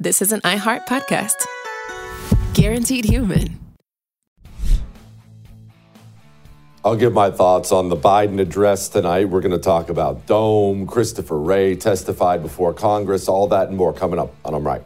this is an iHeart podcast. Guaranteed Human. I'll give my thoughts on the Biden address tonight. We're going to talk about Dome. Christopher Wray testified before Congress, all that and more coming up on I'm Right.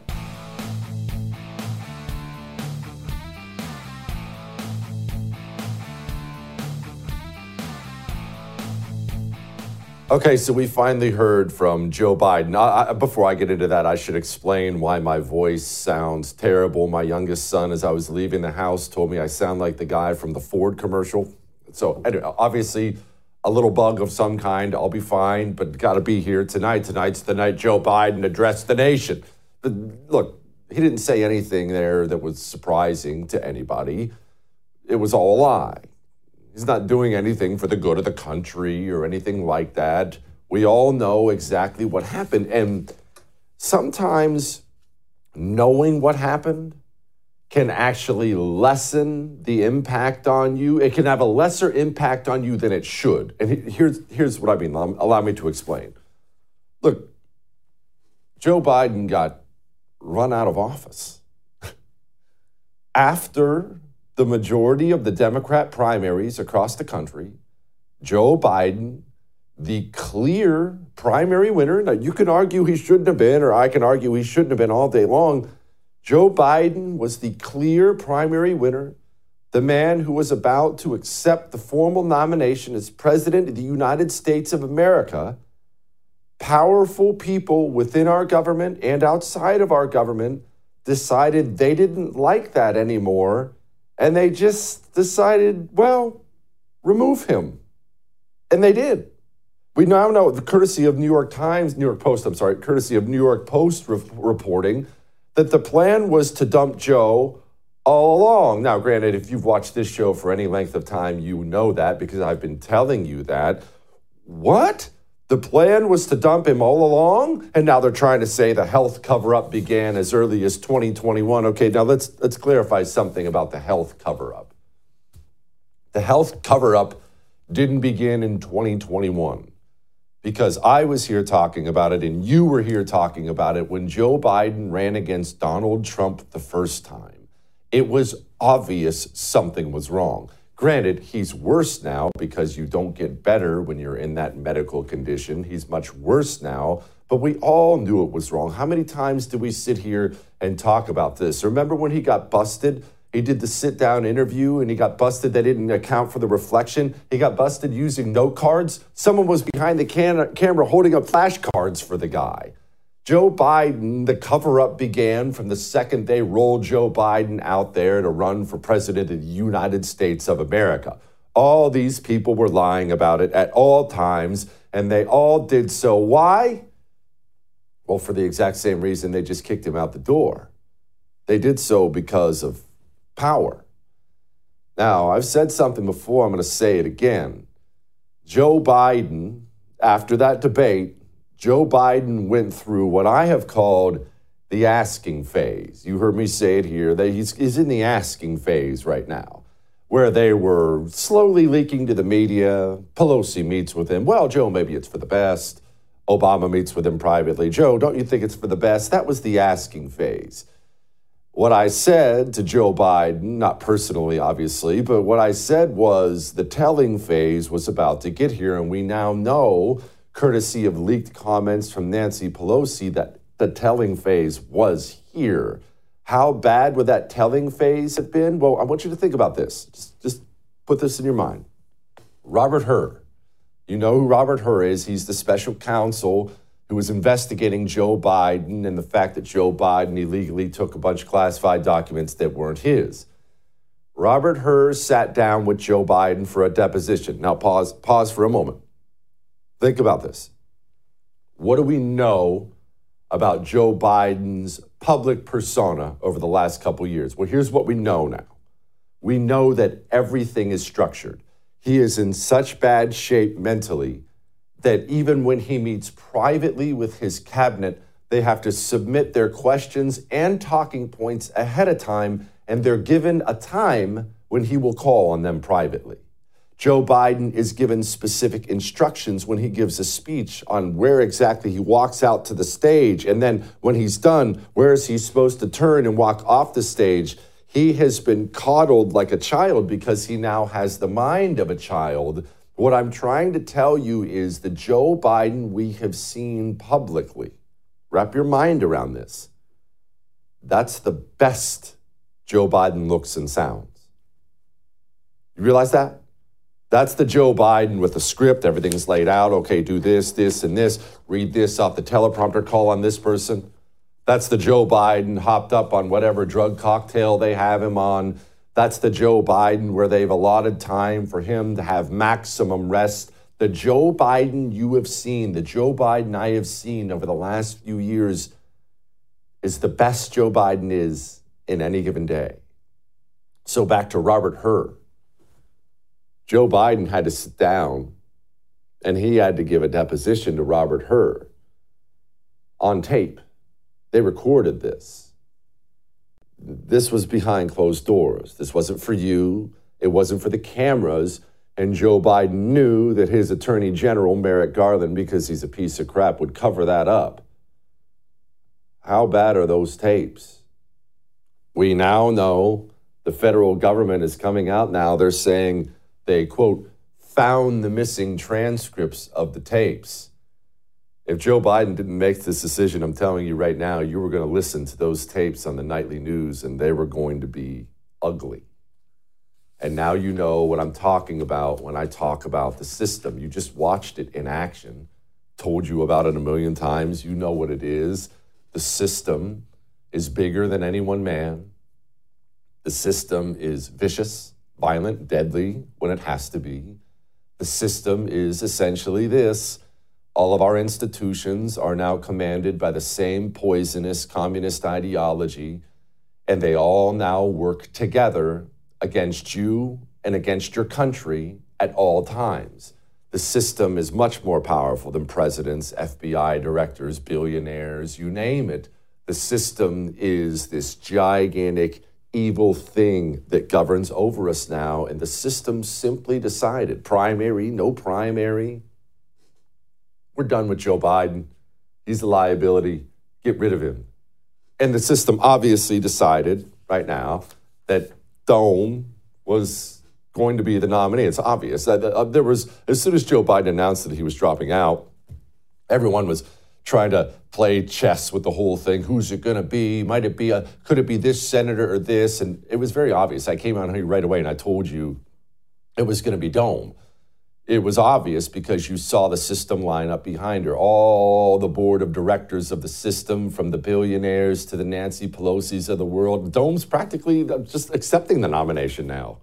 Okay, so we finally heard from Joe Biden. Before I get into that, I should explain why my voice sounds terrible. My youngest son, as I was leaving the house, told me I sound like the guy from the Ford commercial. So anyway, obviously, a little bug of some kind. I'll be fine, but got to be here tonight. Tonight's the night Joe Biden addressed the nation. But look, he didn't say anything there that was surprising to anybody. It was all a lie. He's not doing anything for the good of the country or anything like that. We all know exactly what happened. And sometimes knowing what happened can actually lessen the impact on you. It can have a lesser impact on you than it should. And here's what I mean. Allow me to explain. Look, Joe Biden got run out of office after the majority of the Democrat primaries across the country. Joe Biden, the clear primary winner. Now, you can argue he shouldn't have been, or I can argue he shouldn't have been all day long. Joe Biden was the clear primary winner, the man who was about to accept the formal nomination as President of the United States of America. Powerful people within our government and outside of our government decided they didn't like that anymore. And they just decided, well, remove him. And they did. We now know, courtesy of New York Post reporting, that the plan was to dump Joe all along. Now, granted, if you've watched this show for any length of time, you know that because I've been telling you that. What? The plan was to dump him all along? And now they're trying to say the health cover-up began as early as 2021. Okay, now let's clarify something about the health cover-up. The health cover-up didn't begin in 2021 because I was here talking about it and you were here talking about it when Joe Biden ran against Donald Trump the first time. It was obvious something was wrong. Granted, he's worse now because you don't get better when you're in that medical condition. He's much worse now, but we all knew it was wrong. How many times do we sit here and talk about this? Remember when he got busted? He did the sit-down interview and he got busted. They didn't account for the reflection. He got busted using note cards. Someone was behind the camera holding up flashcards for the guy. Joe Biden, the cover-up began from the second they rolled Joe Biden out there to run for president of the United States of America. All these people were lying about it at all times, and they all did so. Why? Well, for the exact same reason they just kicked him out the door. They did so because of power. Now, I've said something before, I'm going to say it again. Joe Biden, after that debate, Joe Biden went through what I have called the asking phase. You heard me say it here, that he's in the asking phase right now, where they were slowly leaking to the media. Pelosi meets with him. Well, Joe, maybe it's for the best. Obama meets with him privately. Joe, don't you think it's for the best? That was the asking phase. What I said to Joe Biden, not personally, obviously, but what I said was the telling phase was about to get here, and we now know, courtesy of leaked comments from Nancy Pelosi, that the telling phase was here. How bad would that telling phase have been? Well, I want you to think about this. Just put this in your mind. Robert Hur. You know who Robert Hur is. He's the special counsel who was investigating Joe Biden and the fact that Joe Biden illegally took a bunch of classified documents that weren't his. Robert Hur sat down with Joe Biden for a deposition. Now, pause for a moment. Think about this. What do we know about Joe Biden's public persona over the last couple of years? Well, here's what we know now. We know that everything is structured. He is in such bad shape mentally that even when he meets privately with his cabinet, they have to submit their questions and talking points ahead of time, and they're given a time when he will call on them privately. Joe Biden is given specific instructions when he gives a speech on where exactly he walks out to the stage. And then when he's done, where is he supposed to turn and walk off the stage? He has been coddled like a child because he now has the mind of a child. What I'm trying to tell you is the Joe Biden we have seen publicly, wrap your mind around this, that's the best Joe Biden looks and sounds. You realize that? That's the Joe Biden with the script. Everything's laid out. Okay, do this, this, and this. Read this off the teleprompter. Call on this person. That's the Joe Biden hopped up on whatever drug cocktail they have him on. That's the Joe Biden where they've allotted time for him to have maximum rest. The Joe Biden you have seen, the Joe Biden I have seen over the last few years is the best Joe Biden is in any given day. So back to Robert Hur. Joe Biden had to sit down and he had to give a deposition to Robert Hur on tape. They recorded this. This was behind closed doors. This wasn't for you. It wasn't for the cameras. And Joe Biden knew that his Attorney General, Merrick Garland, because he's a piece of crap, would cover that up. How bad are those tapes? We now know the federal government is coming out now. They're saying they, quote, found the missing transcripts of the tapes. If Joe Biden didn't make this decision, I'm telling you right now, you were going to listen to those tapes on the nightly news and they were going to be ugly. And now you know what I'm talking about when I talk about the system. You just watched it in action, told you about it a million times. You know what it is. The system is bigger than any one man. The system is vicious, violent, deadly when it has to be. The system is essentially this. All of our institutions are now commanded by the same poisonous communist ideology, and they all now work together against you and against your country at all times. The system is much more powerful than presidents, FBI directors, billionaires, you name it. The system is this gigantic evil thing that governs over us now, and the system simply decided, primary, no primary, we're done with Joe Biden. He's a liability. Get rid of him. And the system obviously decided right now that Dome was going to be the nominee. It's obvious. There was, as soon as Joe Biden announced that he was dropping out, everyone was trying to play chess with the whole thing. Who's it going to be? Might it be could it be this senator or this? And it was very obvious. I came out here right away and I told you it was going to be Dome. It was obvious because you saw the system line up behind her. All the board of directors of the system, from the billionaires to the Nancy Pelosi's of the world. Dome's practically just accepting the nomination now.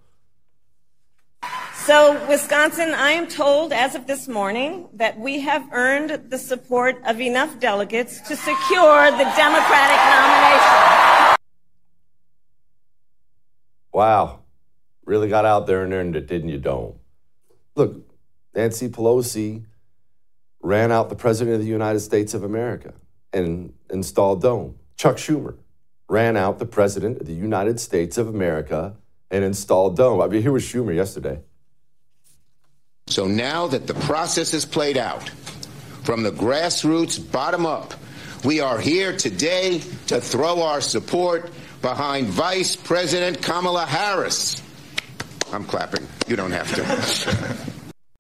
So, Wisconsin, I am told as of this morning that we have earned the support of enough delegates to secure the Democratic nomination. Wow. Really got out there and earned it, didn't you, Dome? Look, Nancy Pelosi ran out the President of the United States of America and installed Dome. Chuck Schumer ran out the President of the United States of America and installed Dome. I mean, here was Schumer yesterday. So now that the process is played out, from the grassroots bottom up, we are here today to throw our support behind Vice President Kamala Harris. I'm clapping. You don't have to.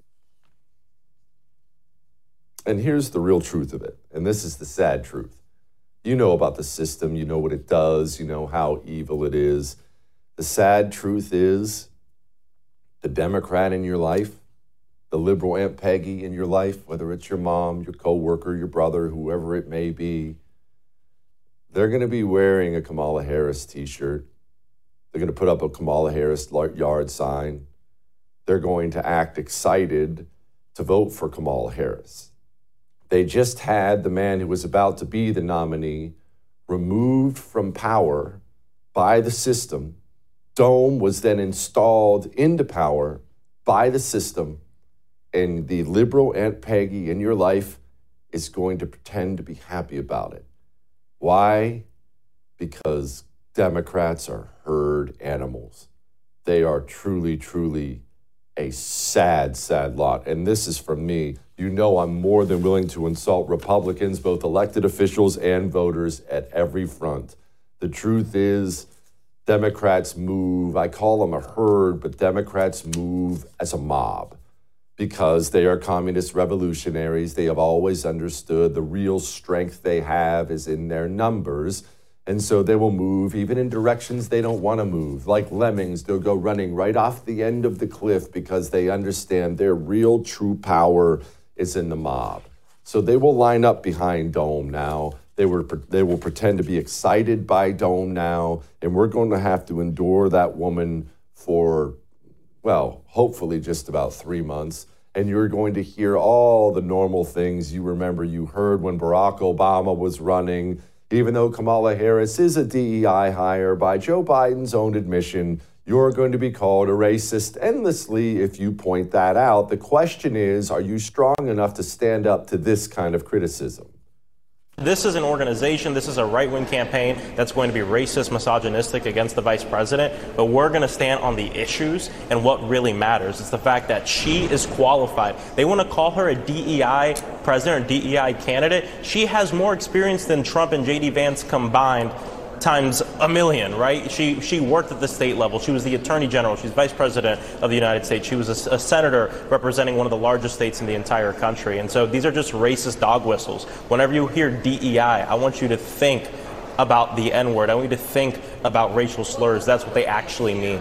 And here's the real truth of it, and this is the sad truth. You know about the system, you know what it does, you know how evil it is. The sad truth is the Democrat in your life, the liberal Aunt Peggy in your life, whether it's your mom, your coworker, your brother, whoever it may be, they're going to be wearing a Kamala Harris t-shirt. They're going to put up a Kamala Harris yard sign. They're going to act excited to vote for Kamala Harris. They just had the man who was about to be the nominee removed from power by the system. Dome was then installed into power by the system, and the liberal Aunt Peggy in your life is going to pretend to be happy about it. Why? Because Democrats are herd animals. They are truly, truly a sad, sad lot. And this is from me. You know I'm more than willing to insult Republicans, both elected officials and voters, at every front. The truth is, Democrats move, I call them a herd, but Democrats move as a mob because they are communist revolutionaries. They have always understood the real strength they have is in their numbers. And so they will move even in directions they don't want to move. Like lemmings, they'll go running right off the end of the cliff because they understand their real true power is in the mob. So they will line up behind Dome now. They will pretend to be excited by Dome now. And we're going to have to endure that woman for, well, hopefully just about 3 months. And you're going to hear all the normal things you remember you heard when Barack Obama was running. Even though Kamala Harris is a DEI hire, by Joe Biden's own admission, you're going to be called a racist endlessly if you point that out. The question is, are you strong enough to stand up to this kind of criticism? This is an organization, this is a right-wing campaign that's going to be racist, misogynistic against the vice president, but we're going to stand on the issues and what really matters. It's the fact that she is qualified. They want to call her a DEI president or DEI candidate. She has more experience than Trump and J.D. Vance combined times a million, right? She worked at the state level. She was the attorney general. She's vice president of the United States. She was a senator representing one of the largest states in the entire country. And so these are just racist dog whistles. Whenever you hear DEI, I want you to think about the N-word. I want you to think about racial slurs. That's what they actually mean.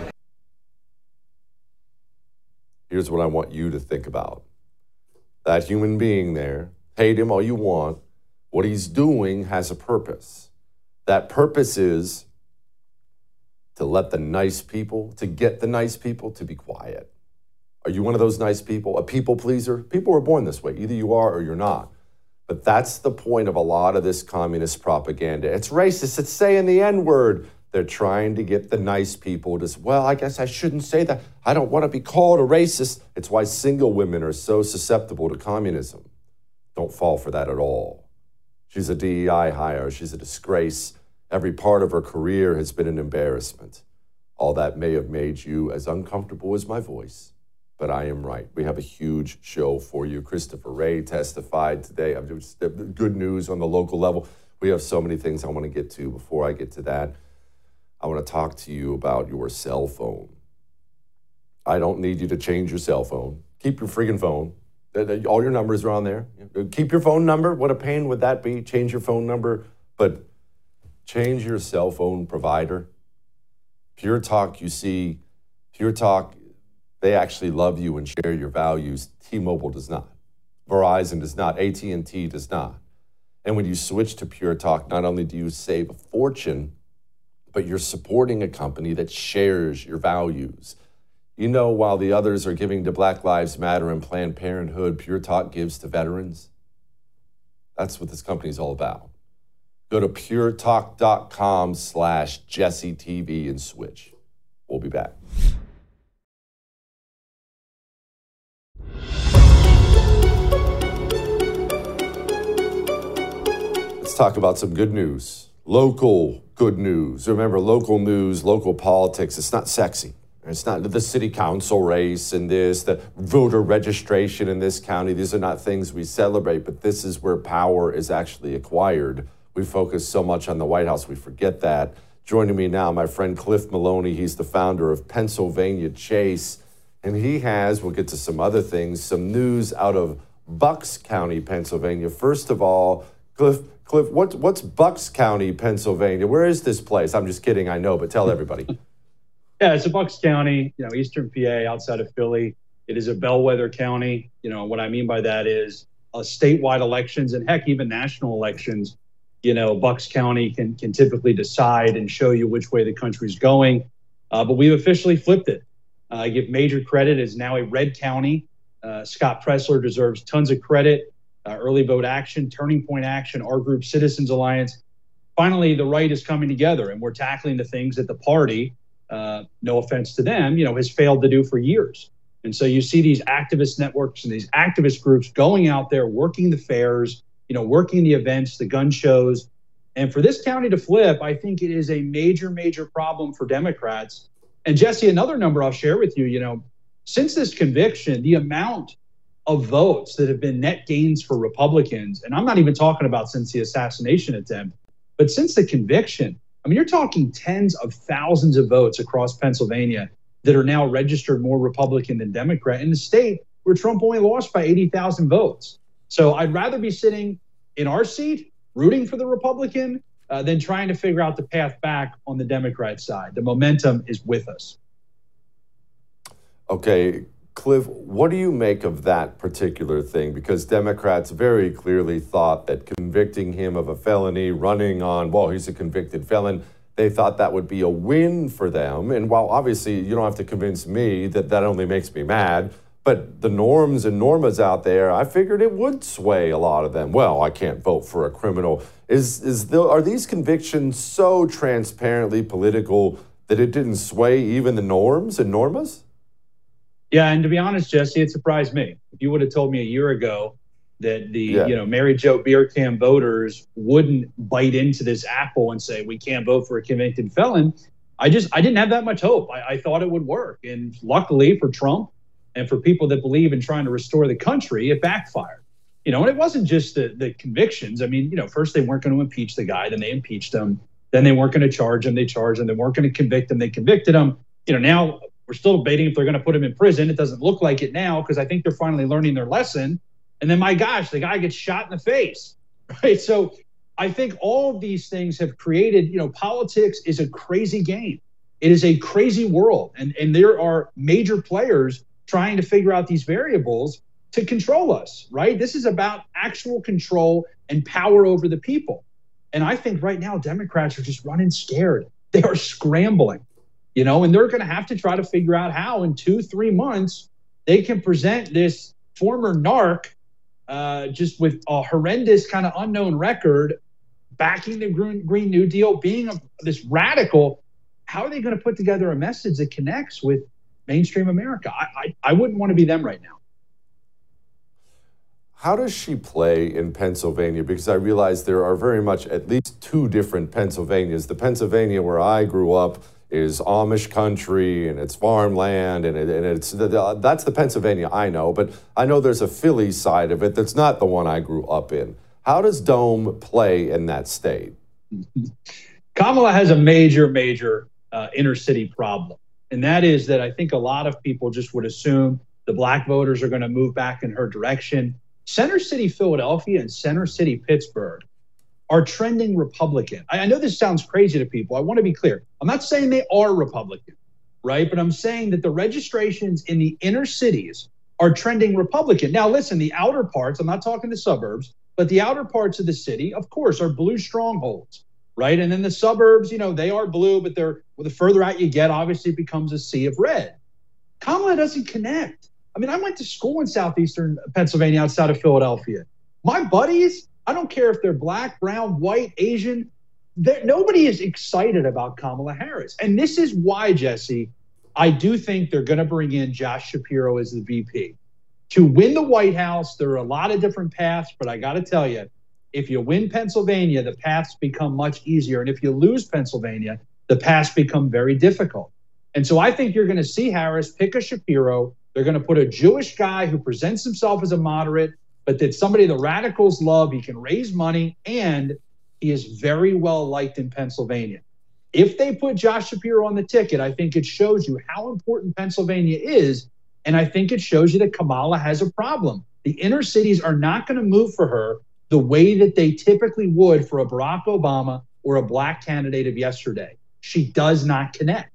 Here's what I want you to think about. That human being there, hate him all you want, what he's doing has a purpose. That purpose is to let the nice people, to get the nice people to be quiet. Are you one of those nice people, a people pleaser? People are born this way. Either you are or you're not. But that's the point of a lot of this communist propaganda. It's racist. It's saying the N-word. They're trying to get the nice people to, well, I guess I shouldn't say that. I don't want to be called a racist. It's why single women are so susceptible to communism. Don't fall for that at all. She's a DEI hire. She's a disgrace. Every part of her career has been an embarrassment. All that may have made you as uncomfortable as my voice, but I am right. We have a huge show for you. Christopher Wray testified today. I'm doing good news on the local level. We have so many things I want to get to. Before I get to that, I want to talk to you about your cell phone. I don't need you to change your cell phone. Keep your freaking phone. All your numbers are on there. Keep your phone number. What a pain would that be? Change your phone number, but change your cell phone provider. Pure Talk, you see, Pure Talk, they actually love you and share your values. T-Mobile does not. Verizon does not. AT&T does not. And when you switch to Pure Talk, not only do you save a fortune, but you're supporting a company that shares your values. You know, while the others are giving to Black Lives Matter and Planned Parenthood, Pure Talk gives to veterans. That's what this company is all about. Go to puretalk.com/JesseTV and switch. We'll be back. Let's talk about some good news. Local good news. Remember, local news, local politics, it's not sexy. It's not the city council race and the voter registration in this county. These are not things we celebrate, but this is where power is actually acquired. We focus so much on the White House, we forget that. Joining me now, my friend Cliff Maloney. He's the founder of Pennsylvania Chase. And he has, we'll get to some other things, some news out of Bucks County, Pennsylvania. First of all, Cliff, what's Bucks County, Pennsylvania? Where is this place? I'm just kidding, I know, but tell everybody. Yeah, it's a Bucks County, eastern PA, outside of Philly. It is a bellwether county. What I mean by that is statewide elections and heck, even national elections. Bucks County can typically decide and show you which way the country's going. But we've officially flipped it. I give major credit. It's now a red county. Scott Presler deserves tons of credit. Early Vote Action, Turning Point Action, our group, Citizens Alliance. Finally, the right is coming together, and we're tackling the things that the party, no offense to them, has failed to do for years. And so you see these activist networks and these activist groups going out there, working the fairs, working the events, the gun shows. And for this county to flip, I think it is a major, major problem for Democrats. And Jesse, another number I'll share with you, since this conviction, the amount of votes that have been net gains for Republicans, and I'm not even talking about since the assassination attempt, but since the conviction, I mean, you're talking tens of thousands of votes across Pennsylvania that are now registered more Republican than Democrat in a state where Trump only lost by 80,000 votes. So I'd rather be sitting in our seat rooting for the Republican than trying to figure out the path back on the Democrat side. The momentum is with us. Okay, Cliff, what do you make of that particular thing? Because Democrats very clearly thought that convicting him of a felony, running on, well, he's a convicted felon, they thought that would be a win for them. And while obviously you don't have to convince me that that only makes me mad, but the norms and normas out there, I figured it would sway a lot of them. Well, I can't vote for a criminal. Are these convictions so transparently political that it didn't sway even the norms and normas? Yeah, and to be honest, Jesse, it surprised me. If you would have told me a year ago that the Mary Jo Beercam voters wouldn't bite into this apple and say we can't vote for a convicted felon, I didn't have that much hope. I thought it would work, and luckily for Trump and for people that believe in trying to restore the country, it backfired. And it wasn't just the convictions. I mean, first they weren't going to impeach the guy, then they impeached him, then they weren't going to charge him, they charged him, they weren't going to convict him, they convicted him. Now we're still debating if they're going to put him in prison. It doesn't look like it now because I think they're finally learning their lesson. And then, my gosh, the guy gets shot in the face, right? So I think all of these things have created, politics is a crazy game. It is a crazy world. And there are major players trying to figure out these variables to control us, right? This is about actual control and power over the people. And I think right now, Democrats are just running scared. They are scrambling. And they're going to have to try to figure out how in 2-3 months they can present this former narc just with a horrendous kind of unknown record, backing the Green New Deal, being this radical. How are they going to put together a message that connects with mainstream America? I wouldn't want to be them right now. How does she play in Pennsylvania? Because I realize there are very much at least two different Pennsylvanias. The Pennsylvania where I grew up is Amish country and it's farmland and that's the Pennsylvania I know, but I know there's a Philly side of it that's not the one I grew up in. How does Dome play in that state? Kamala has a major inner city problem, and that is that I think a lot of people just would assume the black voters are going to move back in her direction. Center City, Philadelphia and Center City, Pittsburgh are trending Republican. I know this sounds crazy to people. I want to be clear. I'm not saying they are Republican, right? But I'm saying that the registrations in the inner cities are trending Republican. Now, listen, the outer parts, I'm not talking the suburbs, but the outer parts of the city, of course, are blue strongholds, right? And then the suburbs, they are blue, but the further out you get, obviously it becomes a sea of red. Kamala doesn't connect. I mean, I went to school in southeastern Pennsylvania outside of Philadelphia. My buddies, I don't care if they're black, brown, white, Asian. Nobody is excited about Kamala Harris. And this is why, Jesse, I do think they're going to bring in Josh Shapiro as the VP. To win the White House, there are a lot of different paths, but I got to tell you, if you win Pennsylvania, the paths become much easier. And if you lose Pennsylvania, the paths become very difficult. And so I think you're going to see Harris pick a Shapiro. They're going to put a Jewish guy who presents himself as a moderate, but that somebody the radicals love. He can raise money, and he is very well liked in Pennsylvania. If they put Josh Shapiro on the ticket, I think it shows you how important Pennsylvania is, and I think it shows you that Kamala has a problem. The inner cities are not going to move for her the way that they typically would for a Barack Obama or a black candidate of yesterday. She does not connect.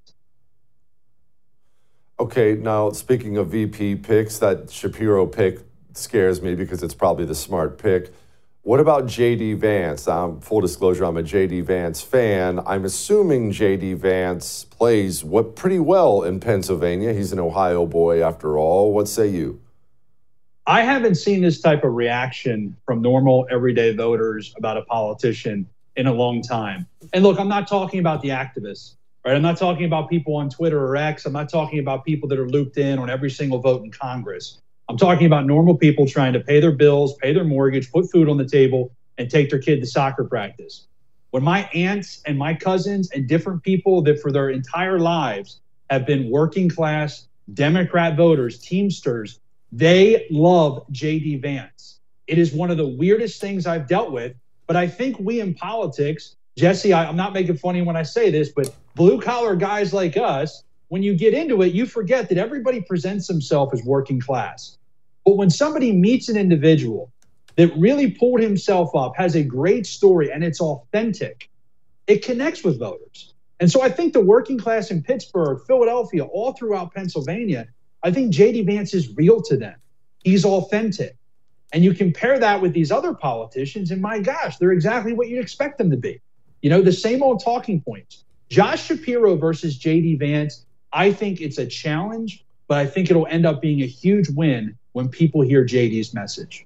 Okay, now speaking of VP picks, that Shapiro pick scares me because it's probably the smart pick. What about J.D. Vance? Full disclosure, I'm a J.D. Vance fan. I'm assuming J.D. Vance plays pretty well in Pennsylvania. He's an Ohio boy after all. What say you? I haven't seen this type of reaction from normal, everyday voters about a politician in a long time. And look, I'm not talking about the activists, right? I'm not talking about people on Twitter or X. I'm not talking about people that are looped in on every single vote in Congress. I'm talking about normal people trying to pay their bills, pay their mortgage, put food on the table, and take their kid to soccer practice. When my aunts and my cousins and different people that for their entire lives have been working class, Democrat voters, Teamsters, they love J.D. Vance. It is one of the weirdest things I've dealt with, but I think we in politics, Jesse, I'm not making funny when I say this, but blue-collar guys like us, when you get into it, you forget that everybody presents himself as working class. But when somebody meets an individual that really pulled himself up, has a great story, and it's authentic, it connects with voters. And so I think the working class in Pittsburgh, Philadelphia, all throughout Pennsylvania, I think J.D. Vance is real to them. He's authentic. And you compare that with these other politicians, and my gosh, they're exactly what you'd expect them to be. You know, the same old talking points. Josh Shapiro versus J.D. Vance, I think it's a challenge, but I think it'll end up being a huge win when people hear J.D.'s message.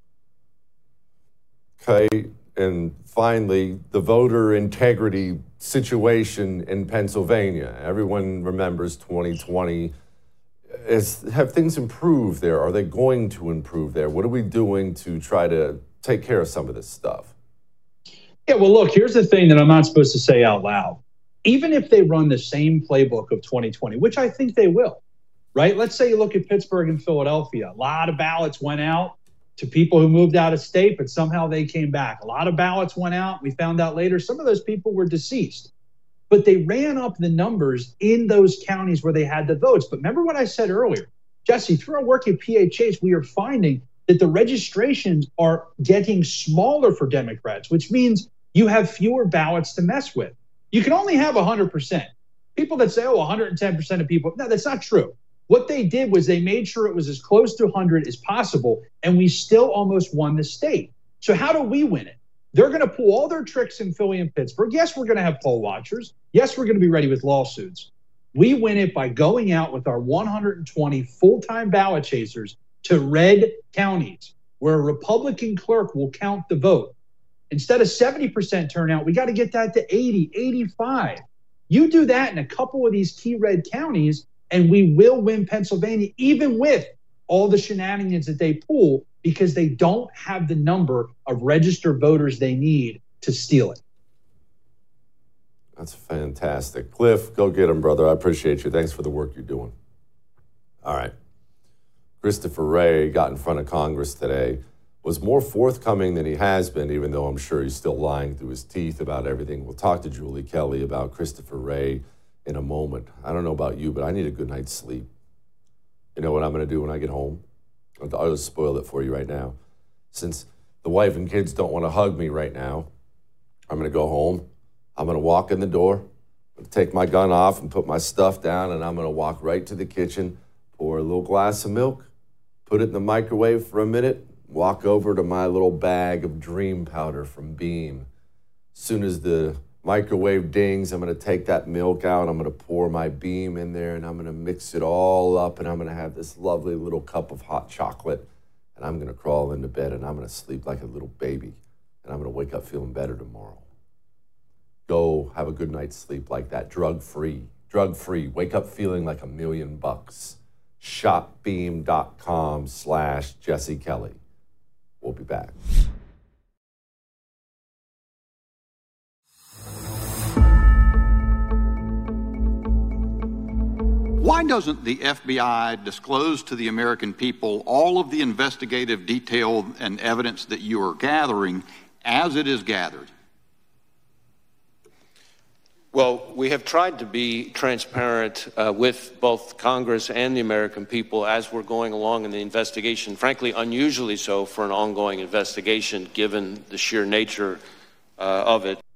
Okay, and finally, the voter integrity situation in Pennsylvania. Everyone remembers 2020. Have things improved there? Are they going to improve there? What are we doing to try to take care of some of this stuff? Yeah, well, look, here's the thing that I'm not supposed to say out loud. Even if they run the same playbook of 2020, which I think they will, right? Let's say you look at Pittsburgh and Philadelphia. A lot of ballots went out to people who moved out of state, but somehow they came back. A lot of ballots went out. We found out later some of those people were deceased. But they ran up the numbers in those counties where they had the votes. But remember what I said earlier, Jesse, through our work at PHH, we are finding that the registrations are getting smaller for Democrats, which means you have fewer ballots to mess with. You can only have 100%. People that say, 110% of people, no, that's not true. What they did was they made sure it was as close to 100 as possible, and we still almost won the state. So how do we win it? They're going to pull all their tricks in Philly and Pittsburgh. Yes, we're going to have poll watchers. Yes, we're going to be ready with lawsuits. We win it by going out with our 120 full-time ballot chasers to red counties where a Republican clerk will count the vote. Instead of 70% turnout, we got to get that to 80, 85. You do that in a couple of these key red counties, and we will win Pennsylvania, even with all the shenanigans that they pull, because they don't have the number of registered voters they need to steal it. That's fantastic. Cliff, go get him, brother. I appreciate you. Thanks for the work you're doing. All right. Christopher Wray got in front of Congress today, was more forthcoming than he has been, even though I'm sure he's still lying through his teeth about everything. We'll talk to Julie Kelly about Christopher Wray in a moment. I don't know about you, but I need a good night's sleep. You know what I'm going to do when I get home? I'll just spoil it for you right now. Since the wife and kids don't want to hug me right now, I'm going to go home. I'm going to walk in the door. I'm going to take my gun off and put my stuff down, and I'm going to walk right to the kitchen, pour a little glass of milk, put it in the microwave for a minute, walk over to my little bag of Dream Powder from Beam. As soon as the microwave dings, I'm going to take that milk out. I'm going to pour my Beam in there, and I'm going to mix it all up, and I'm going to have this lovely little cup of hot chocolate, and I'm going to crawl into bed, and I'm going to sleep like a little baby, and I'm going to wake up feeling better tomorrow. Go have a good night's sleep like that, drug-free. Drug-free. Wake up feeling like $1 million. Shopbeam.com/Jesse Kelly. We'll be back. Why doesn't the FBI disclose to the American people all of the investigative detail and evidence that you are gathering as it is gathered? Well, we have tried to be transparent with both Congress and the American people as we're going along in the investigation, frankly, unusually so for an ongoing investigation, given the sheer nature of it.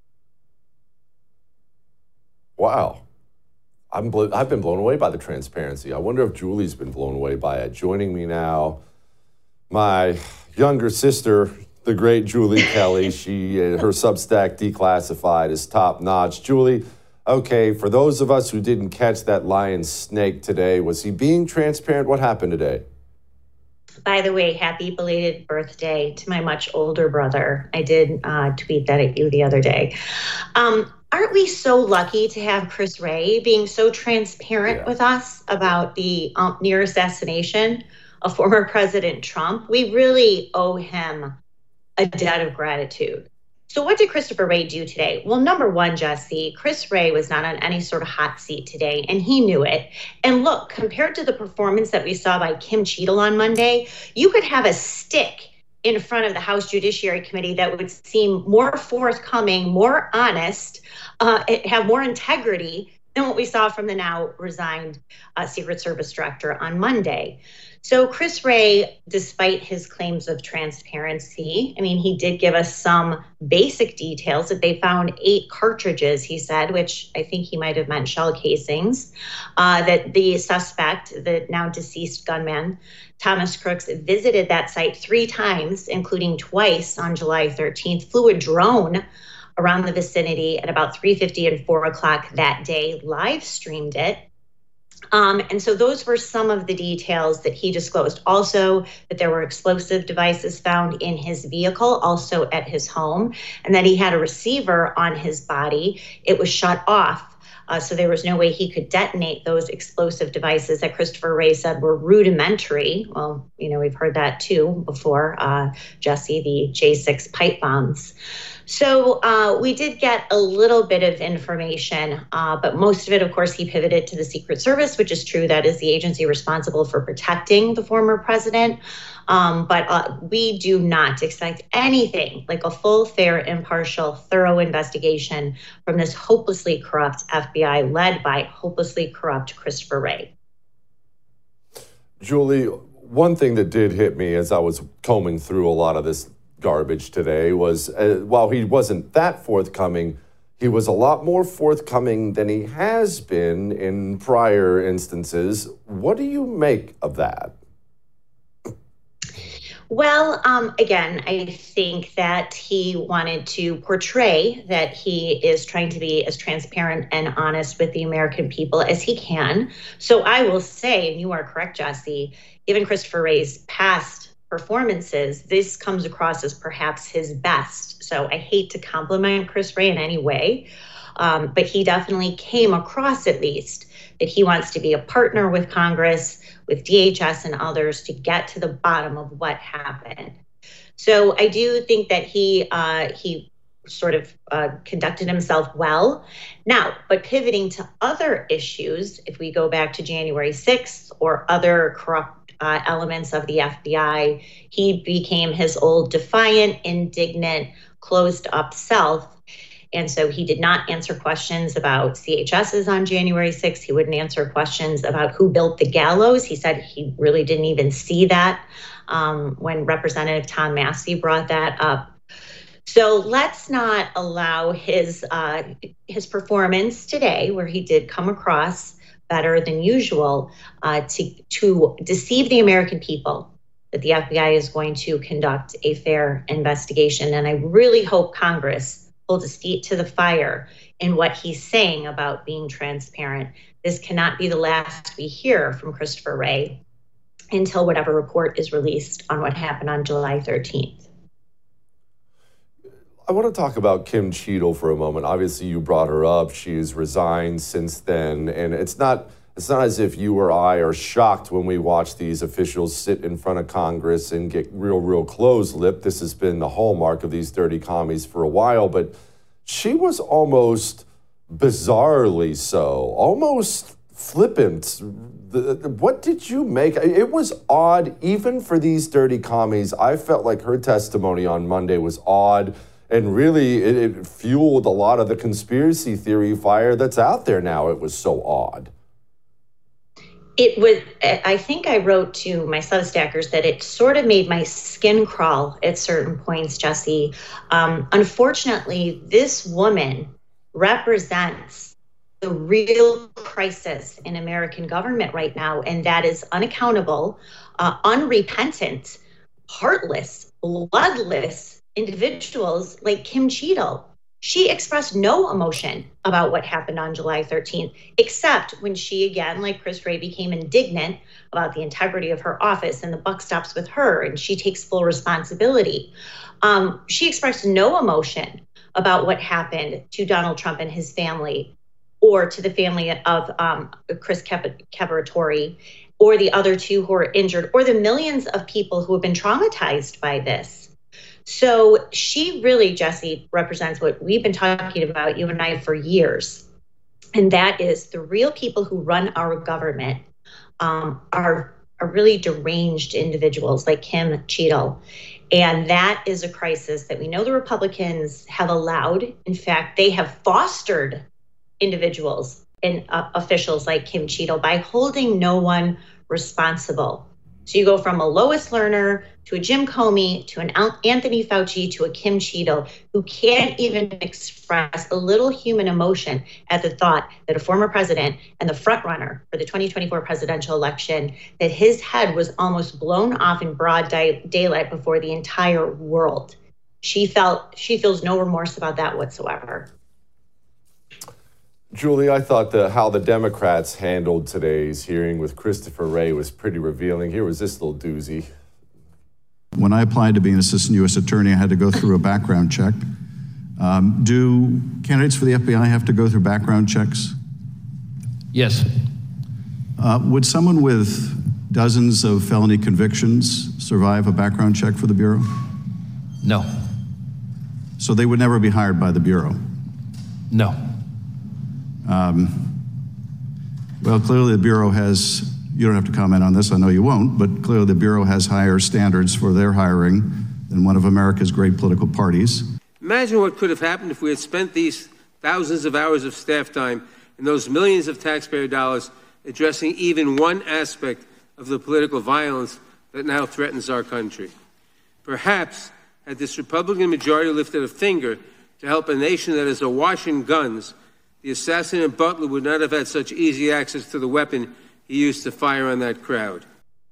Wow. I've been blown away by the transparency. I wonder if Julie's been blown away by it. Joining me now, my younger sister, the great Julie Kelly. Her Substack Declassified is top notch. Julie, okay, for those of us who didn't catch that lion snake today, was he being transparent? What happened today? By the way, happy belated birthday to my much older brother. I did tweet that at you the other day. Aren't we so lucky to have Chris Wray being so transparent with us about the near assassination of former President Trump? We really owe him a debt of gratitude. So what did Christopher Wray do today? Well, number one, Jesse, Chris Wray was not on any sort of hot seat today, and he knew it. And look, compared to the performance that we saw by Kim Cheadle on Monday, you could have a stick in front of the House Judiciary Committee that would seem more forthcoming, more honest, have more integrity than what we saw from the now resigned Secret Service director on Monday. So Chris Wray, despite his claims of transparency, I mean, he did give us some basic details that they found 8 cartridges, he said, which I think he might have meant shell casings, that the suspect, the now deceased gunman, Thomas Crooks, visited that site 3 times, including twice on July 13th, flew a drone around the vicinity at about 3:50 and 4 o'clock that day, live streamed it. And so those were some of the details that he disclosed. Also, that there were explosive devices found in his vehicle, also at his home, and that he had a receiver on his body. It was shut off. So there was no way he could detonate those explosive devices that Christopher Wray said were rudimentary. Well, we've heard that too before, Jesse, the J6 pipe bombs. So we did get a little bit of information, but most of it, of course, he pivoted to the Secret Service, which is true. That is the agency responsible for protecting the former president. But we do not expect anything like a full, fair, impartial, thorough investigation from this hopelessly corrupt FBI led by hopelessly corrupt Christopher Wray. Julie, one thing that did hit me as I was combing through a lot of this garbage today was while he wasn't that forthcoming, he was a lot more forthcoming than he has been in prior instances. What do you make of that? Well, again, I think that he wanted to portray that he is trying to be as transparent and honest with the American people as he can. So I will say, and you are correct, Jesse, given Christopher Wray's past performances, this comes across as perhaps his best. So I hate to compliment Chris Wray in any way, but he definitely came across, at least, that he wants to be a partner with Congress, with DHS and others to get to the bottom of what happened. So I do think that he sort of conducted himself well. Now, but pivoting to other issues, if we go back to January 6th or other corrupt elements of the FBI, he became his old defiant, indignant, closed up self. And so he did not answer questions about CHSs on January 6th. He wouldn't answer questions about who built the gallows. He said he really didn't even see that when Representative Tom Massey brought that up. So let's not allow his performance today, where he did come across better than usual, to deceive the American people that the FBI is going to conduct a fair investigation. And I really hope Congress holds his feet to the fire in what he's saying about being transparent. This cannot be the last we hear from Christopher Wray until whatever report is released on what happened on July 13th. I want to talk about Kim Cheadle for a moment. Obviously, you brought her up. She's resigned since then, and it's not as if you or I are shocked when we watch these officials sit in front of Congress and get real close-lipped. This has been the hallmark of these dirty commies for a while, but she was almost bizarrely so, almost flippant. What did you make? It was odd, even for these dirty commies. I felt like her testimony on Monday was odd. And really, it fueled a lot of the conspiracy theory fire that's out there now. It was so odd. It was, I think I wrote to my Substackers that it sort of made my skin crawl at certain points, Jesse. Unfortunately, this woman represents the real crisis in American government right now, and that is unaccountable, unrepentant, heartless, bloodless individuals like Kim Cheadle. She expressed no emotion about what happened on July 13th, except when she, again, like Chris Wray, became indignant about the integrity of her office, and the buck stops with her and she takes full responsibility. She expressed no emotion about what happened to Donald Trump and his family, or to the family of Chris Caparatore, or the other 2 who are injured, or the millions of people who have been traumatized by this. So she really, Jesse, represents what we've been talking about, you and I, for years. And that is the real people who run our government are really deranged individuals like Kim Cheadle. And that is a crisis that we know the Republicans have allowed. In fact, they have fostered individuals and officials like Kim Cheadle by holding no one responsible. So you go from a Lois Lerner to a Jim Comey to an Anthony Fauci to a Kim Cheadle who can't even express a little human emotion at the thought that a former president and the front runner for the 2024 presidential election, that his head was almost blown off in broad daylight before the entire world. She feels no remorse about that whatsoever. Julie, I thought how the Democrats handled today's hearing with Christopher Wray was pretty revealing. Here was this little doozy. When I applied to be an assistant U.S. attorney, I had to go through a background check. Do candidates for the FBI have to go through background checks? Yes. Would someone with dozens of felony convictions survive a background check for the Bureau? No. So they would never be hired by the Bureau? No. Well, clearly the Bureau has, you don't have to comment on this, I know you won't, but clearly the Bureau has higher standards for their hiring than one of America's great political parties. Imagine what could have happened if we had spent these thousands of hours of staff time and those millions of taxpayer dollars addressing even one aspect of the political violence that now threatens our country. Perhaps had this Republican majority lifted a finger to help a nation that is awash in guns, the assassin in Butler would not have had such easy access to the weapon he used to fire on that crowd.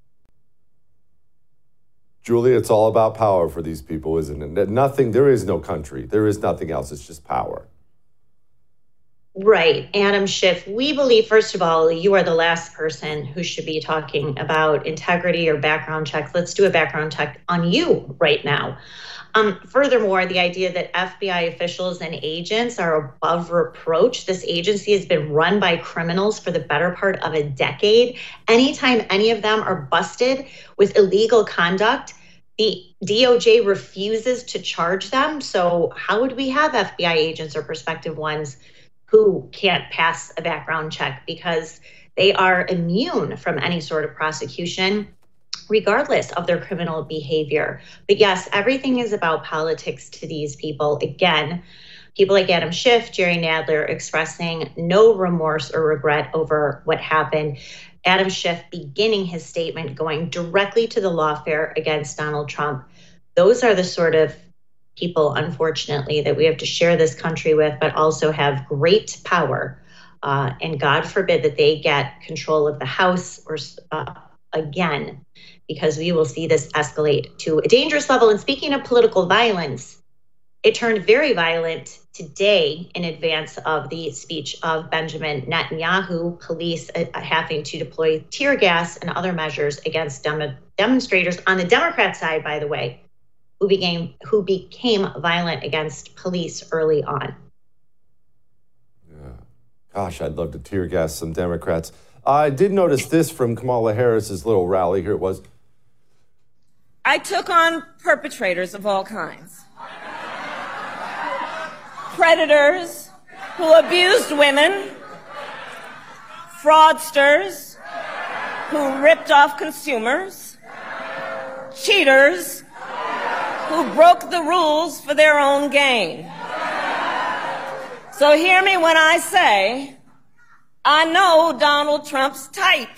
Julie, it's all about power for these people, isn't it? Nothing, there is no country. There is nothing else. It's just power. Right. Adam Schiff, we believe, first of all, you are the last person who should be talking about integrity or background checks. Let's do a background check on you right now. Furthermore, the idea that FBI officials and agents are above reproach. This agency has been run by criminals for the better part of a decade. Anytime any of them are busted with illegal conduct, the DOJ refuses to charge them. So how would we have FBI agents or prospective ones who can't pass a background check because they are immune from any sort of prosecution, regardless of their criminal behavior? But yes, everything is about politics to these people. Again, people like Adam Schiff, Jerry Nadler expressing no remorse or regret over what happened. Adam Schiff beginning his statement going directly to the lawfare against Donald Trump. Those are the sort of people, unfortunately, that we have to share this country with, but also have great power. And God forbid that they get control of the House or again, because we will see this escalate to a dangerous level. And speaking of political violence, it turned very violent today in advance of the speech of Benjamin Netanyahu, police having to deploy tear gas and other measures against demonstrators on the Democrat side, by the way, who became violent against police early on. Yeah. Gosh, I'd love to tear gas some Democrats. I did notice this from Kamala Harris's little rally. Here it was. I took on perpetrators of all kinds. Predators who abused women, fraudsters who ripped off consumers, cheaters who broke the rules for their own gain. So hear me when I say, I know Donald Trump's type.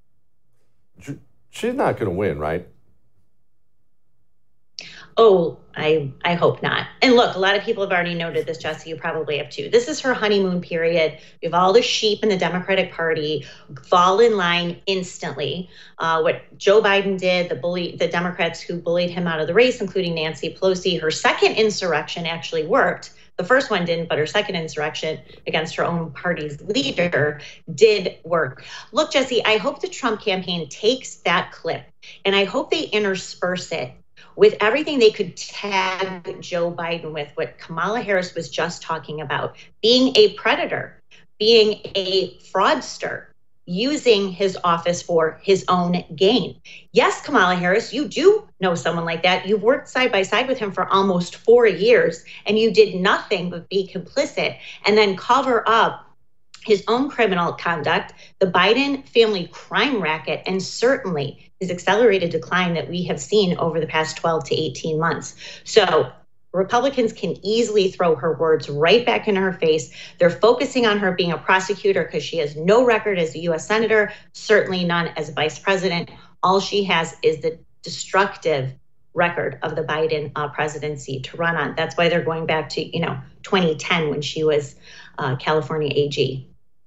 She's not going to win, right? Oh, I hope not. And look, a lot of people have already noted this, Jesse, you probably have too. This is her honeymoon period. We have all the sheep in the Democratic Party fall in line instantly. What Joe Biden did, the Democrats who bullied him out of the race, including Nancy Pelosi, her second insurrection actually worked. The first one didn't, but her second insurrection against her own party's leader did work. Look, Jesse, I hope the Trump campaign takes that clip and I hope they intersperse it with everything they could tag Joe Biden with, what Kamala Harris was just talking about, being a predator, being a fraudster, using his office for his own gain. Yes, Kamala Harris, you do know someone like that. You've worked side by side with him for almost 4 years, and you did nothing but be complicit and then cover up his own criminal conduct, the Biden family crime racket, and certainly his accelerated decline that we have seen over the past 12 to 18 months. So Republicans can easily throw her words right back in her face. They're focusing on her being a prosecutor because she has no record as a U.S. senator, certainly none as vice president. All she has is the destructive record of the Biden presidency to run on. That's why they're going back to, 2010 when she was California AG.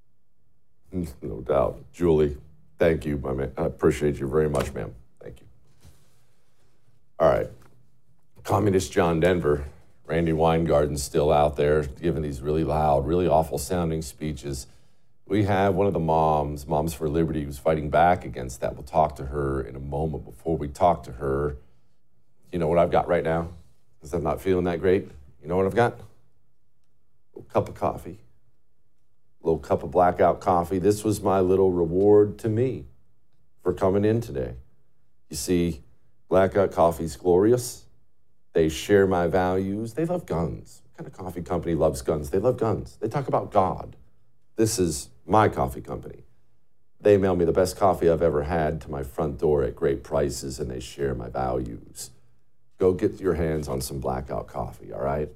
No doubt. Julie, thank you, my man. I appreciate you very much, ma'am. Thank you. All right. Communist John Denver, Randy Weingarten's still out there giving these really loud, really awful sounding speeches. We have one of the Moms for Liberty, who's fighting back against that. We'll talk to her in a moment. Before we talk to her, you know what I've got right now? Because I'm not feeling that great. You know what I've got? A little cup of coffee. A little cup of blackout coffee. This was my little reward to me for coming in today. You see, blackout coffee's glorious. They share my values. They love guns. What kind of coffee company loves guns? They love guns. They talk about God. This is my coffee company. They mail me the best coffee I've ever had to my front door at great prices, and they share my values. Go get your hands on some blackout coffee, all right?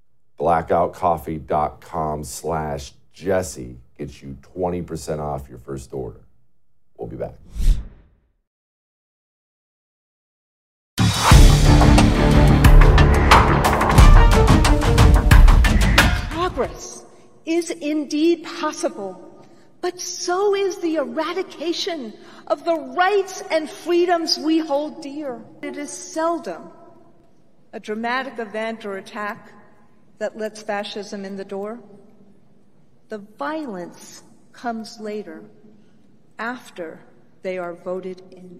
blackoutcoffee.com/Jesse gets you 20% off your first order. We'll be back. Progress is indeed possible, but so is the eradication of the rights and freedoms we hold dear. It is seldom a dramatic event or attack that lets fascism in the door. The violence comes later, after they are voted in.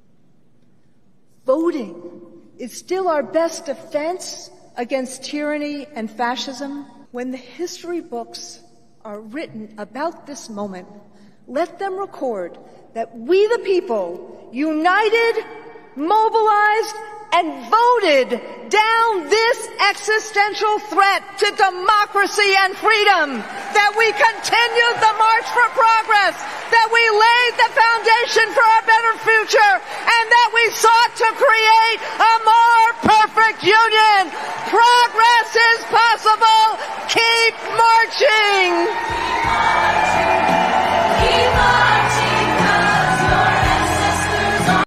Voting is still our best defense against tyranny and fascism. When the history books are written about this moment, let them record that we the people, united, mobilized, and voted down this existential threat to democracy and freedom, that we continued the march for progress, that we laid the foundation for a better future, and that we sought to create a more perfect union. Progress is possible. Keep marching. Keep marching. Keep marching, 'cause your ancestors are...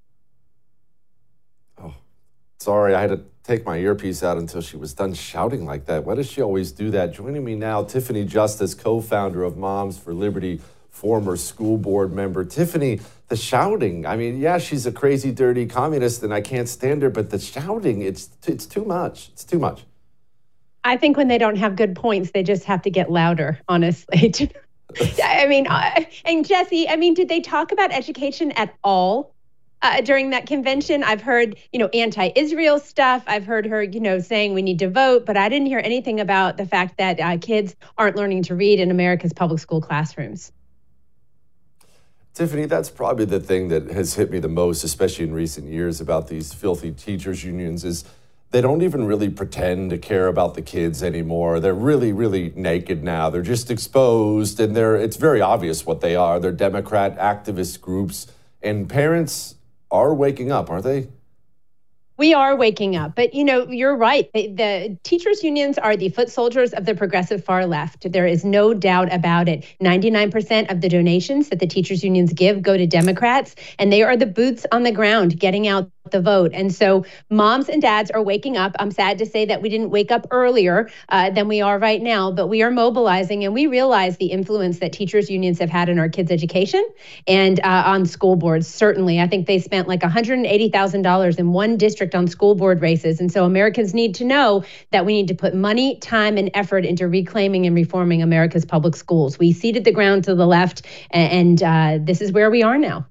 Sorry, I had to take my earpiece out until she was done shouting like that. Why does she always do that? Joining me now, Tiffany Justice, co-founder of Moms for Liberty, former school board member. Tiffany, the shouting, I mean, yeah, she's a crazy, dirty communist and I can't stand her, but the shouting, it's too much. It's too much. I think when they don't have good points, they just have to get louder, honestly. I mean, and Jesse, I mean, did they talk about education at all? During that convention? I've heard, anti-Israel stuff. I've heard her, saying we need to vote, but I didn't hear anything about the fact that kids aren't learning to read in America's public school classrooms. Tiffany, that's probably the thing that has hit me the most, especially in recent years, about these filthy teachers unions, is they don't even really pretend to care about the kids anymore. They're really, really naked now. They're just exposed, and it's very obvious what they are. They're Democrat activist groups, and parents are waking up, aren't they? We are waking up, but you're right. The teachers' unions are the foot soldiers of the progressive far left. There is no doubt about it. 99% of the donations that the teachers' unions give go to Democrats, and they are the boots on the ground getting out the vote. And so moms and dads are waking up. I'm sad to say that we didn't wake up earlier than we are right now, but we are mobilizing, and we realize the influence that teachers unions have had in our kids' education and on school boards. Certainly, I think they spent like $180,000 in one district on school board races. And so Americans need to know that we need to put money, time, and effort into reclaiming and reforming America's public schools. We ceded the ground to the left, and this is where we are now.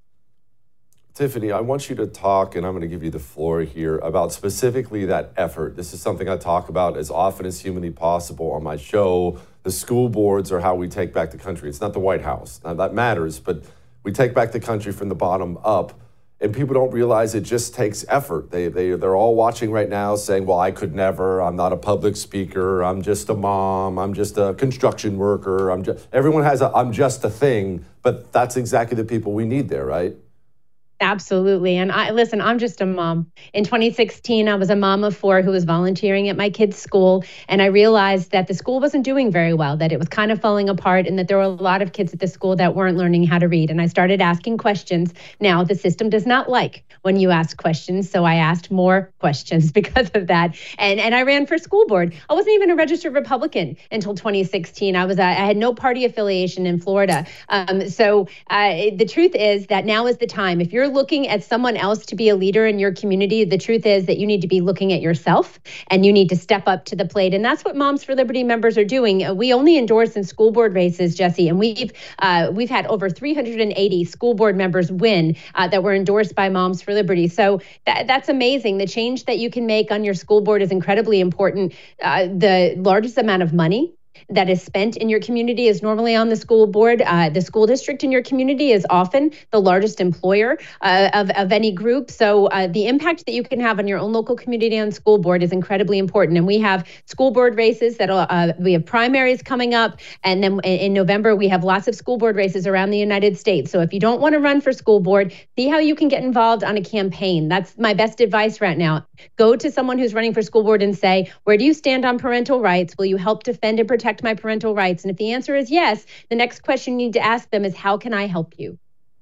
Tiffany, I want you to talk, and I'm going to give you the floor here, about specifically that effort. This is something I talk about as often as humanly possible on my show. The school boards are how we take back the country. It's not the White House. Now, that matters, but we take back the country from the bottom up, and people don't realize it just takes effort. They're all watching right now saying, well, I could never. I'm not a public speaker. I'm just a mom. I'm just a construction worker. Everyone has a I'm just a thing, but that's exactly the people we need there, right? Absolutely. And I'm just a mom. In 2016, I was a mom of 4 who was volunteering at my kids' school. And I realized that the school wasn't doing very well, that it was kind of falling apart, and that there were a lot of kids at the school that weren't learning how to read. And I started asking questions. Now, the system does not like when you ask questions. So I asked more questions because of that. And I ran for school board. I wasn't even a registered Republican until 2016. I had no party affiliation in Florida. So the truth is that now is the time. If you're looking at someone else to be a leader in your community, the truth is that you need to be looking at yourself, and you need to step up to the plate. And that's what Moms for Liberty members are doing. We only endorse in school board races, Jesse, and we've had over 380 school board members win that were endorsed by Moms for Liberty. So that's amazing. The change that you can make on your school board is incredibly important. The largest amount of money that is spent in your community is normally on the school board. The school district in your community is often the largest employer of any group. So the impact that you can have on your own local community on school board is incredibly important. And we have school board races we have primaries coming up. And then in November, we have lots of school board races around the United States. So if you don't want to run for school board, see how you can get involved on a campaign. That's my best advice right now. Go to someone who's running for school board and say, where do you stand on parental rights? Will you help defend and protect my parental rights? And if the answer is yes, the next question you need to ask them is, how can I help you?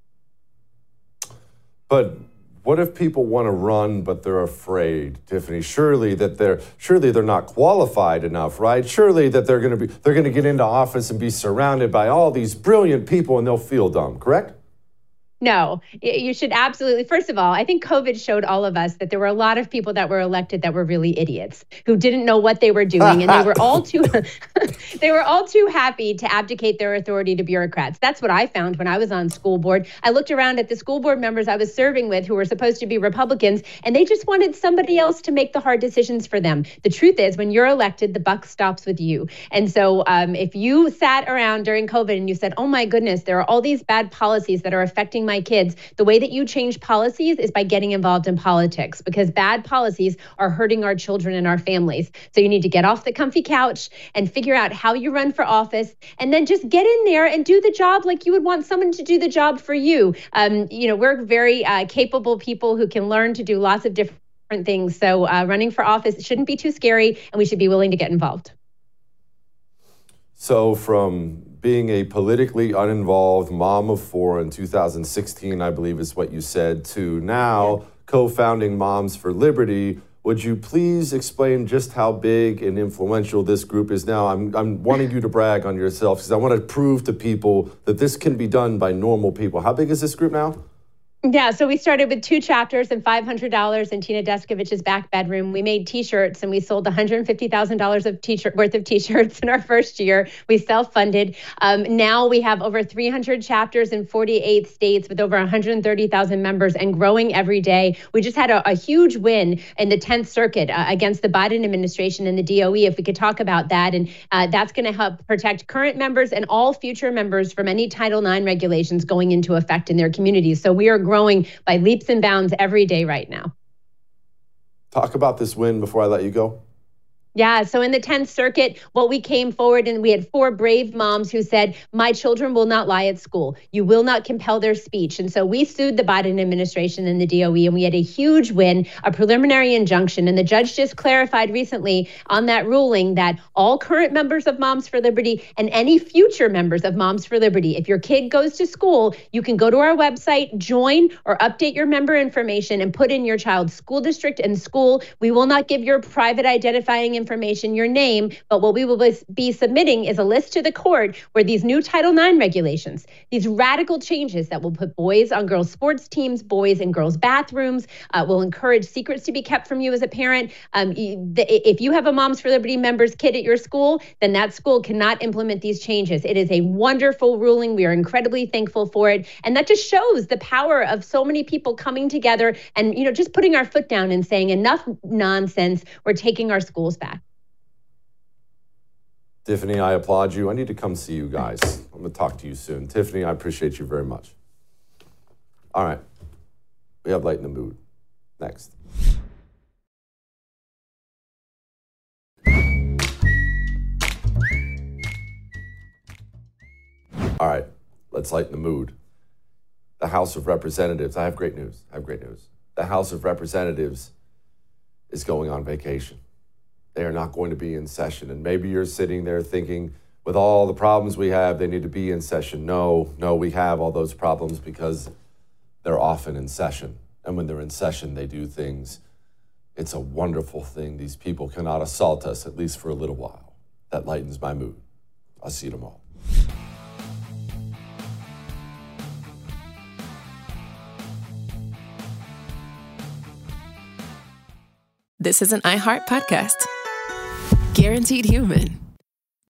But what if people want to run, but they're afraid, Tiffany? Surely they're not qualified enough, right? Surely that they're going to get into office and be surrounded by all these brilliant people and they'll feel dumb, correct? No, you should absolutely. First of all, I think COVID showed all of us that there were a lot of people that were elected that were really idiots who didn't know what they were doing. And they were all too happy to abdicate their authority to bureaucrats. That's what I found when I was on school board. I looked around at the school board members I was serving with who were supposed to be Republicans, and they just wanted somebody else to make the hard decisions for them. The truth is, when you're elected, the buck stops with you. And so if you sat around during COVID and you said, oh my goodness, there are all these bad policies that are affecting my kids, the way that you change policies is by getting involved in politics, because bad policies are hurting our children and our families. So you need to get off the comfy couch and figure out how you run for office, and then just get in there and do the job like you would want someone to do the job for you. We're very capable people who can learn to do lots of different things. So running for office shouldn't be too scary, and we should be willing to get involved. So from being a politically uninvolved mom of 4 in 2016, I believe is what you said, to now co-founding Moms for Liberty, would you please explain just how big and influential this group is now? I'm wanting you to brag on yourself because I want to prove to people that this can be done by normal people. How big is this group now? Yeah, so we started with 2 chapters and $500 in Tina Deskovich's back bedroom. We made T-shirts, and we sold $150,000 of worth of T-shirts in our first year. We self-funded. Now we have over 300 chapters in 48 states with over 130,000 members and growing every day. We just had a huge win in the 10th Circuit against the Biden administration and the DOE, if we could talk about that. And that's going to help protect current members and all future members from any Title IX regulations going into effect in their communities. So we are growing by leaps and bounds every day right now. Talk about this win before I let you go. Yeah. So in the 10th Circuit, what we came forward and we had 4 brave moms who said, my children will not lie at school. You will not compel their speech. And so we sued the Biden administration and the DOE, and we had a huge win, a preliminary injunction. And the judge just clarified recently on that ruling that all current members of Moms for Liberty and any future members of Moms for Liberty, if your kid goes to school, you can go to our website, join or update your member information and put in your child's school district and school. We will not give your private identifying information, your name, but what we will be submitting is a list to the court where these new Title IX regulations, these radical changes that will put boys on girls' sports teams, boys in girls' bathrooms, will encourage secrets to be kept from you as a parent. If you have a Moms for Liberty member's kid at your school, then that school cannot implement these changes. It is a wonderful ruling. We are incredibly thankful for it. And that just shows the power of so many people coming together and, just putting our foot down and saying enough nonsense. We're taking our schools back. Tiffany, I applaud you. I need to come see you guys. I'm going to talk to you soon. Tiffany, I appreciate you very much. All right. We have Light in the Mood. Next. All right. Let's lighten the mood. The House of Representatives. I have great news. The House of Representatives is going on vacation. They are not going to be in session. And maybe you're sitting there thinking, with all the problems we have, they need to be in session. No, we have all those problems because they're often in session. And when they're in session, they do things. It's a wonderful thing. These people cannot assault us, at least for a little while. That lightens my mood. I'll see you tomorrow. This is an iHeart podcast. Guaranteed Human.